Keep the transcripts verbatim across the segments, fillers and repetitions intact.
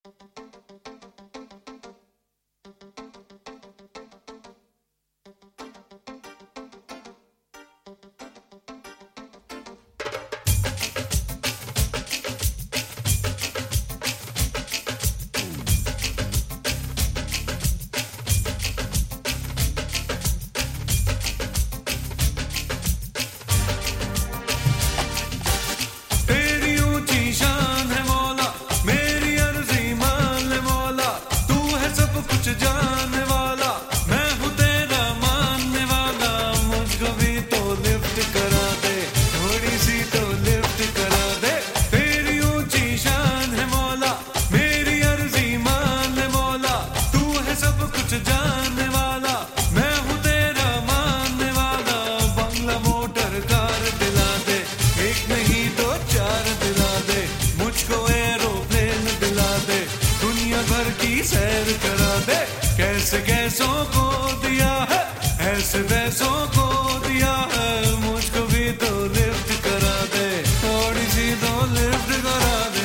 सैर करा दे। कैसे कैसों को दिया है, ऐसे वैसों को दिया है, मुझको भी तो लिफ्ट करा दे, थोड़ी सी तो लिफ्ट करा दे।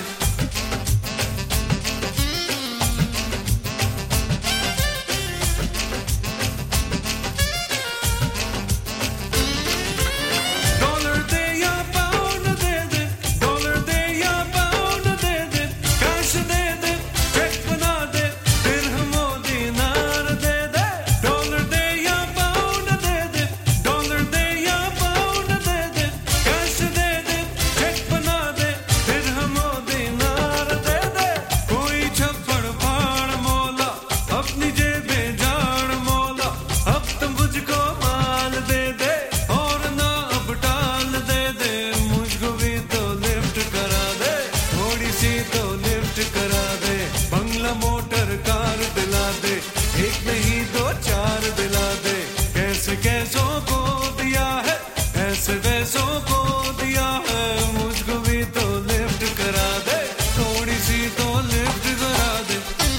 डॉलर दे या पाउंड दे दे, डॉलर दे या पाउंड दे दे, कैश दे दे, चेक बना दे, दिरहमो दीनार दे दे। डॉलर दे या पाउंड दे दे, डॉलर दे या पाउंड दे दे, कैश दे दे, चेक बना दे, दिरहमो दीनार दे दे। कोई छप्पड़ फाड़ मौला, अपनी जेबें झाड़ मौला, अब तुम मुझको माल दे दे और ना अब टाल दे दे, मुझको भी तो लिफ्ट करा दे, थोड़ी सी तो लिफ्ट करा दे। बंगला मोटर कार दिला दे, एक नहीं दो चार दिला दे। कैसे कैसों को दिया है, ऐसे वैसों को दिया है, मुझको भी तो लिफ्ट करा दे, थोड़ी सी तो लिफ्ट करा दे।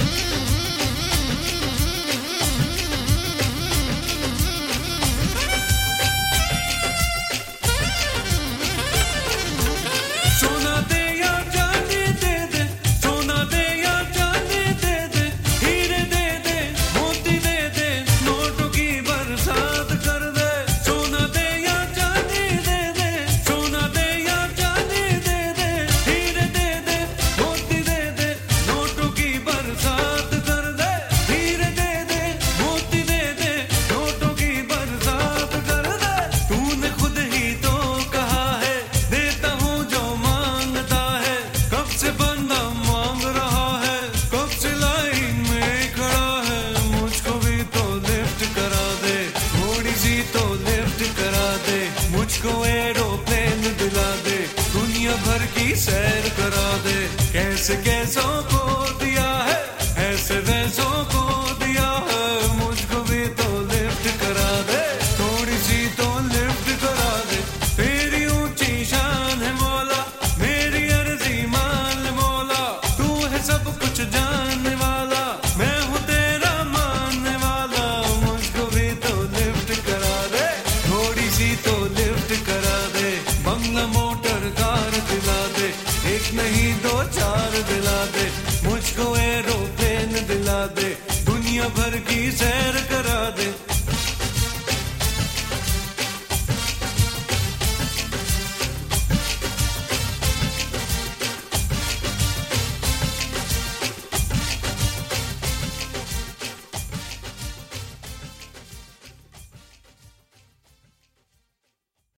सोना दे या चांदी दे दे, सोना दे या चांदी दे दे, हीरे दे दे, मोती दे दे, नोटों की बरसात कर दे। सोना दे या चांदी दे दे, सोना दे या चांदी दे दे, हीरे दे दे, मोती दे दे, नोटों की बरसात कर दे। हीरे दे दे, मोती दे दे, नोटों की बरसात कर दे। तूने खुद ही तो कहा है, देता हूँ जो मांगता है, कब से बंदा मांग रहा है, कब से लाइन में खड़ा है, मुझको भी तो लिफ्ट करा दे, थोड़ी सी तो लिफ्ट करा दे। मुझको एरोप्लेन दिला दे, दुनिया भर की सैर करा दे। कैसे कैसों को दिया है, ऐसे वैसों को दिया है, मुझको भी तो लिफ्ट करा दे, थोड़ी सी तो लिफ्ट करा दे। तेरी ऊंची शान है मौला, मेरी अर्जी मान मौला, तू है सब कुछ जानने वाला, मैं हूँ तेरा मानने वाला, मुझको भी तो लिफ्ट करा दे, थोड़ी सी तो लिफ्ट करा दे। बंगला मोटर कार दिला दे, एक नहीं दो चार दिला दे, मुझको एरोप्लेन दिला दे, दुनिया भर की सैर करा दे।